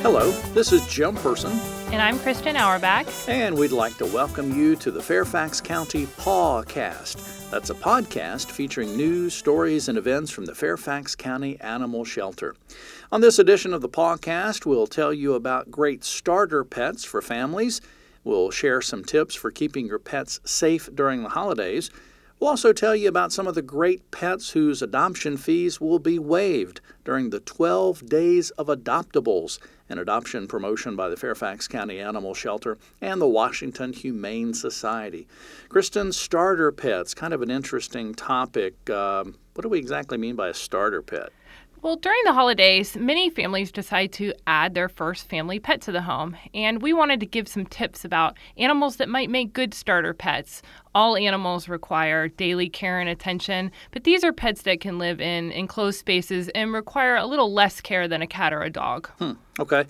Hello, this is Jim Person, And I'm Kristen Auerbach. and we'd like to welcome you to the Fairfax County Pawcast. That's a podcast featuring news, stories, and events from the Fairfax County Animal Shelter. On this edition of the Pawcast, we'll tell you about great starter pets for families. We'll share some tips for keeping your pets safe during the holidays. We'll also tell you about some of the great pets whose adoption fees will be waived during the 12 Days of Adoptables, an adoption promotion by the Fairfax County Animal Shelter and the Washington Humane Society. Kristen, starter pets, kind of an interesting topic. What do we exactly mean by a starter pet? Well, during the holidays, many families decide to add their first family pet to the home, and we wanted to give some tips about animals that might make good starter pets. All animals require daily care and attention, but these are pets that can live in enclosed spaces and require a little less care than a cat or a dog. Okay.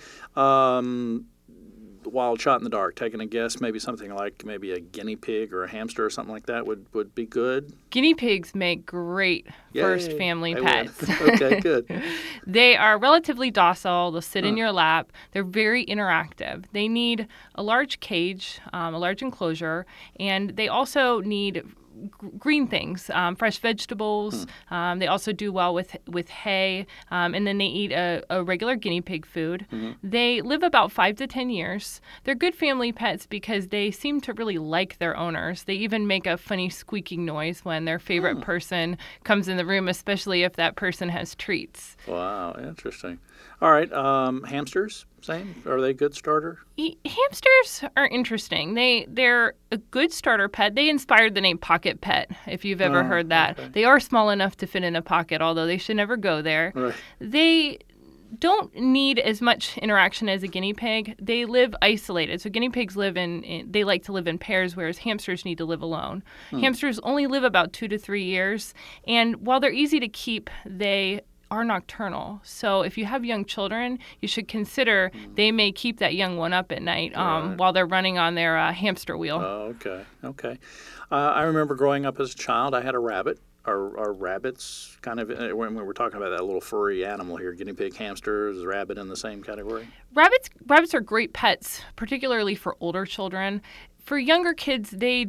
Wild shot in the dark, taking a guess, maybe something like maybe a guinea pig or a hamster or something like that would be good. Guinea pigs make great first Yay, family they pets. would. Okay, good. They are relatively docile. They'll sit in your lap. They're very interactive. They need a large cage, a large enclosure, and they also need green things, fresh vegetables. They also do well with hay, and then they eat a regular guinea pig food. They live about 5 to 10 years. They're good family pets because they seem to really like their owners. They even make a funny squeaking noise when their favorite person comes in the room, especially if that person has treats. Wow, interesting. All right, hamsters, same? Are they a good starter? Hamsters are interesting. They're a good starter pet. They inspired the name Pocket Pet, if you've ever heard that. Okay. They are small enough to fit in a pocket, although they should never go there. Right. They don't need as much interaction as a guinea pig. They live isolated. So guinea pigs they like to live in pairs, whereas hamsters need to live alone. Hamsters only live about 2 to 3 years. And while they're easy to keep, they are nocturnal. So if you have young children, you should consider they may keep that young one up at night while they're running on their hamster wheel. Oh, okay. I remember growing up as a child, I had a rabbit. Are rabbits kind of, when we were talking about that little furry animal here, guinea pig, hamsters, rabbit in the same category? Rabbits are great pets, particularly for older children. For younger kids, they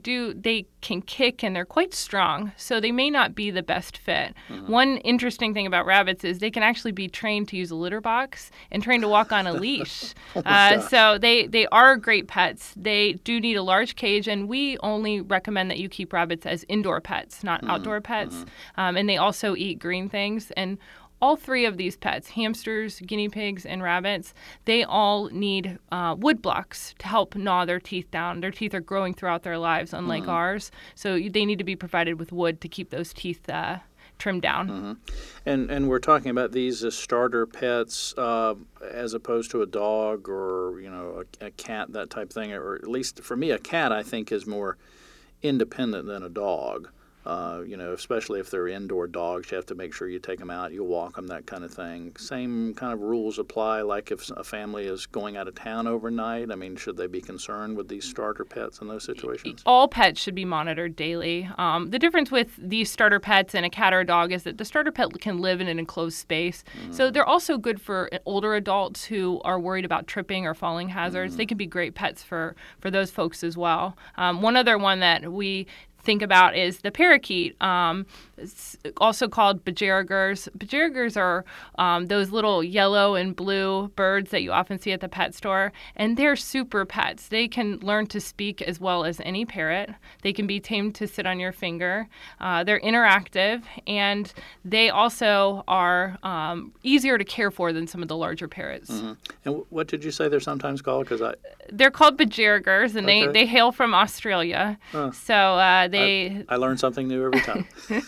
can kick and they're quite strong, so they may not be the best fit. One interesting thing about rabbits is they can actually be trained to use a litter box and trained to walk on a leash. So they are great pets. They do need a large cage, and we only recommend that you keep rabbits as indoor pets, not outdoor pets. And they also eat green things. And all three of these pets, hamsters, guinea pigs, and rabbits, they all need wood blocks to help gnaw their teeth down. Their teeth are growing throughout their lives, unlike ours. So they need to be provided with wood to keep those teeth trimmed down. And we're talking about these as starter pets as opposed to a dog or, a cat, that type thing. Or at least for me, a cat, I think, is more independent than a dog. Especially if they're indoor dogs, you have to make sure you take them out, you walk them, that kind of thing. Same kind of rules apply, like if a family is going out of town overnight. I mean, should they be concerned with these starter pets in those situations? All pets should be monitored daily. The difference with these starter pets and a cat or a dog is that the starter pet can live in an enclosed space. So they're also good for older adults who are worried about tripping or falling hazards. They can be great pets for those folks as well. One other one that we think about is the parakeet, it's also called budgerigars. Budgerigars are those little yellow and blue birds that you often see at the pet store, and they're super pets. They can learn to speak as well as any parrot. They can be tamed to sit on your finger. They're interactive, and they also are easier to care for than some of the larger parrots. And what did you say they're sometimes called? They're called budgerigars, and Okay. they hail from Australia. So I learn something new every time.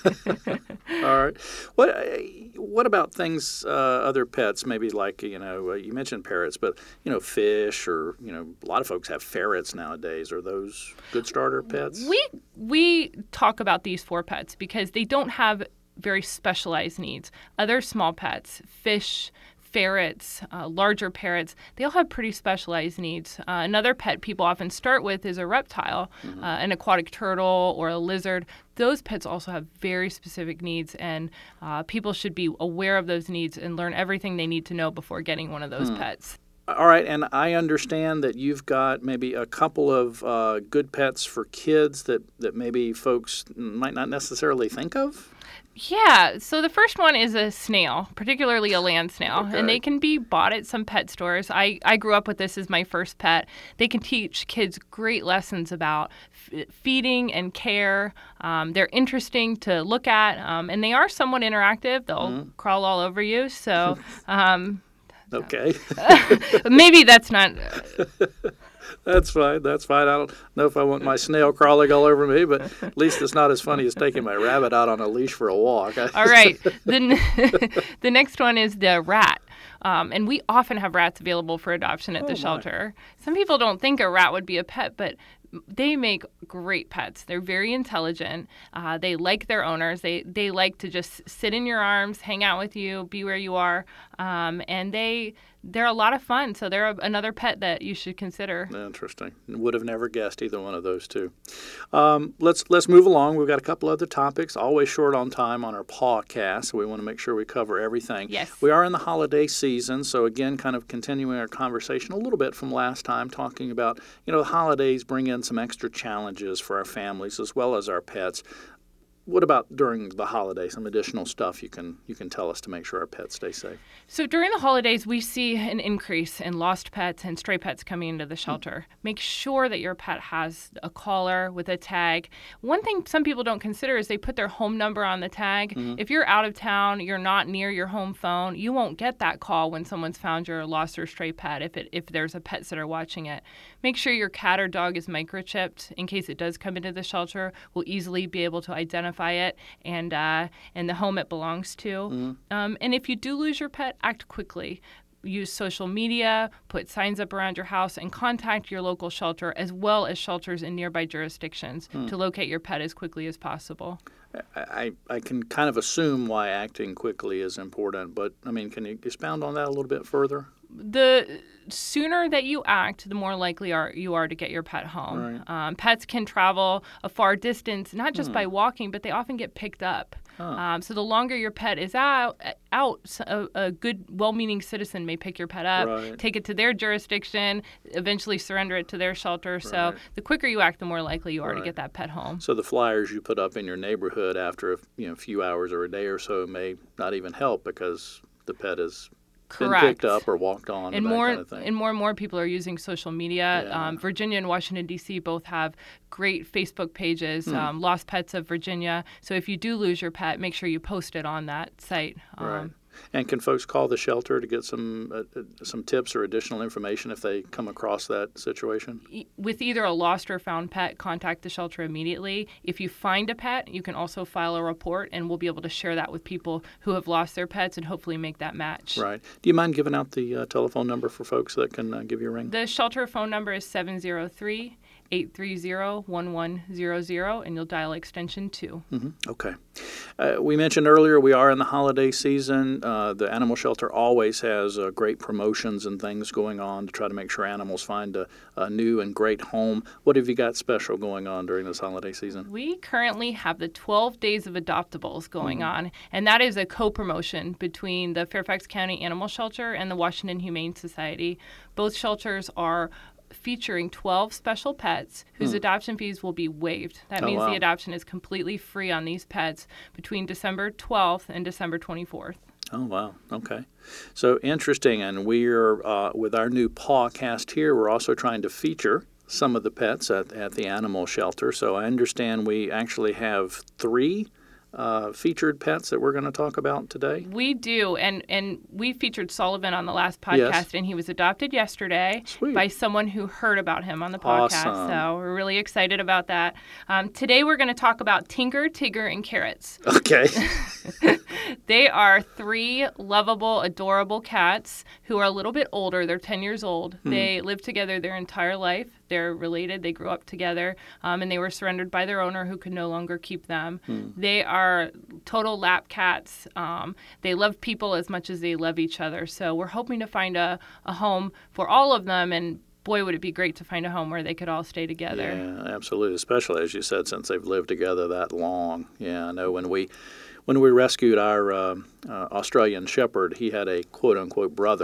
All right. What about things, other pets, maybe like, you mentioned parrots, but, fish or, a lot of folks have ferrets nowadays. Are those good starter pets? We talk about these 4 pets because they don't have very specialized needs. Other small pets, fish, ferrets, larger parrots, they all have pretty specialized needs. Another pet people often start with is a reptile, an aquatic turtle or a lizard. Those pets also have very specific needs, and people should be aware of those needs and learn everything they need to know before getting one of those pets. All right, and I understand that you've got maybe a couple of good pets for kids that maybe folks might not necessarily think of? Yeah, so the first one is a snail, particularly a land snail, and they can be bought at some pet stores. I grew up with this as my first pet. They can teach kids great lessons about feeding and care. They're interesting to look at, and they are somewhat interactive. They'll crawl all over you, so... Okay. Maybe that's not... That's fine. That's fine. I don't know if I want my snail crawling all over me, but at least it's not as funny as taking my rabbit out on a leash for a walk. All right. The next one is the rat. And we often have rats available for adoption at the shelter. Some people don't think a rat would be a pet, but they make great pets. They're very intelligent. They like their owners. They like to just sit in your arms, hang out with you, be where you are. And they're a lot of fun. So they're another pet that you should consider. Interesting. Would have never guessed either one of those two. Let's move along. We've got a couple other topics. Always short on time on our podcast, so we want to make sure we cover everything. Yes. We are in the holiday season, so again, kind of continuing our conversation a little bit from last time, talking about, the holidays bring in some extra challenges for our families as well as our pets. What about during the holidays? Some additional stuff you can tell us to make sure our pets stay safe. So during the holidays, we see an increase in lost pets and stray pets coming into the shelter. Make sure that your pet has a collar with a tag. One thing some people don't consider is they put their home number on the tag. If you're out of town, you're not near your home phone, you won't get that call when someone's found your lost or stray pet if there's a pet sitter watching it. Make sure your cat or dog is microchipped in case it does come into the shelter. We'll easily be able to identify it and the home it belongs to. And if you do lose your pet, act quickly. Use social media, put signs up around your house, and contact your local shelter as well as shelters in nearby jurisdictions to locate your pet as quickly as possible. I can kind of assume why acting quickly is important, but, can you expound on that a little bit further? The sooner that you act, the more likely you are to get your pet home. Right. Pets can travel a far distance, not just by walking, but they often get picked up. So the longer your pet is out, a good, well-meaning citizen may pick your pet up, take it to their jurisdiction, eventually surrender it to their shelter. So the quicker you act, the more likely you are to get that pet home. So the flyers you put up in your neighborhood after a few hours or a day or so may not even help because the pet is been picked up or walked on, and that kind of thing. And more people are using social media. Yeah. Virginia and Washington, D.C. both have great Facebook pages, Lost Pets of Virginia. So if you do lose your pet, make sure you post it on that site. Right. And can folks call the shelter to get some tips or additional information if they come across that situation? With either a lost or found pet, contact the shelter immediately. If you find a pet, you can also file a report, and we'll be able to share that with people who have lost their pets and hopefully make that match. Right. Do you mind giving out the telephone number for folks that can give you a ring? The shelter phone number is 703-830-1100, and you'll dial extension 2. Okay. We mentioned earlier we are in the holiday season. The animal shelter always has great promotions and things going on to try to make sure animals find a new and great home. What have you got special going on during this holiday season? We currently have the 12 Days of Adoptables going on, and that is a co-promotion between the Fairfax County Animal Shelter and the Washington Humane Society. Both shelters are featuring 12 special pets whose adoption fees will be waived. That means the adoption is completely free on these pets between December 12th and December 24th. Oh, wow. Okay. So interesting. And we're, with our new podcast here, we're also trying to feature some of the pets at the animal shelter. So I understand we actually have 3 featured pets that we're going to talk about today? We do, and we featured Sullivan on the last podcast, and he was adopted yesterday by someone who heard about him on the podcast. Awesome. So we're really excited about that. Today we're going to talk about Tinker, Tigger, and Carrots. Okay. They are 3 lovable, adorable cats who are a little bit older. They're 10 years old. They lived together their entire life. They're related. They grew up together, and they were surrendered by their owner who could no longer keep them. They are total lap cats. They love people as much as they love each other. So we're hoping to find a home for all of them, and boy, would it be great to find a home where they could all stay together. Yeah, absolutely, especially, as you said, since they've lived together that long. Yeah, I know when we rescued our Australian Shepherd, he had a quote-unquote brother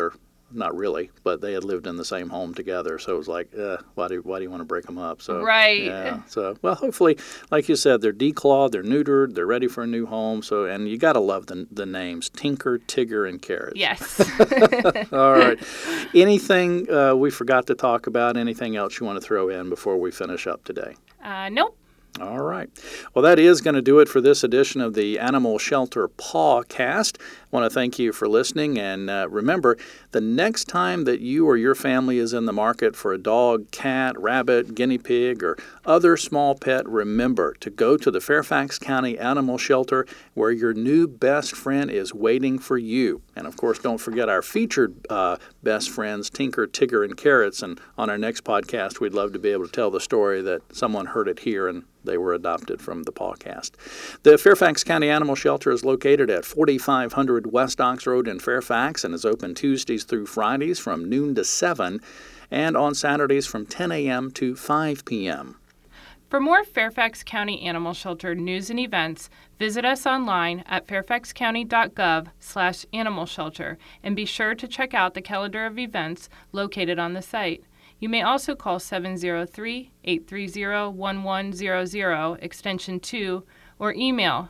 not really, but they had lived in the same home together. So it was like, why do you want to break them up? So right. Yeah. So well, hopefully, like you said, they're declawed, they're neutered, they're ready for a new home. So and you got to love the names Tinker, Tigger, and Carrot. Yes. All right. Anything we forgot to talk about? Anything else you want to throw in before we finish up today? Nope. All right. Well, that is going to do it for this edition of the Animal Shelter Pawcast. I want to thank you for listening. And remember, the next time that you or your family is in the market for a dog, cat, rabbit, guinea pig, or other small pet, remember to go to the Fairfax County Animal Shelter where your new best friend is waiting for you. And, of course, don't forget our featured best friends, Tinker, Tigger, and Carrots. And on our next podcast, we'd love to be able to tell the story that someone heard it here and they were adopted from the Pawcast. The Fairfax County Animal Shelter is located at 4500 West Ox Road in Fairfax and is open Tuesdays through Fridays from noon to 7 and on Saturdays from 10 a.m. to 5 p.m. For more Fairfax County Animal Shelter news and events, visit us online at fairfaxcounty.gov/animalshelter and be sure to check out the calendar of events located on the site. You may also call 703-830-1100, extension 2, or email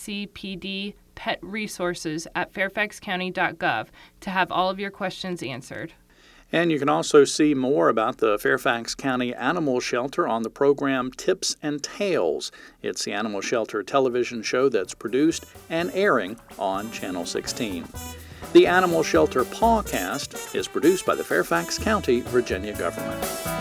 fcpdpetresources@fairfaxcounty.gov to have all of your questions answered. And you can also see more about the Fairfax County Animal Shelter on the program Tips and Tales. It's the Animal Shelter television show that's produced and airing on Channel 16. The Animal Shelter Pawcast is produced by the Fairfax County, Virginia government.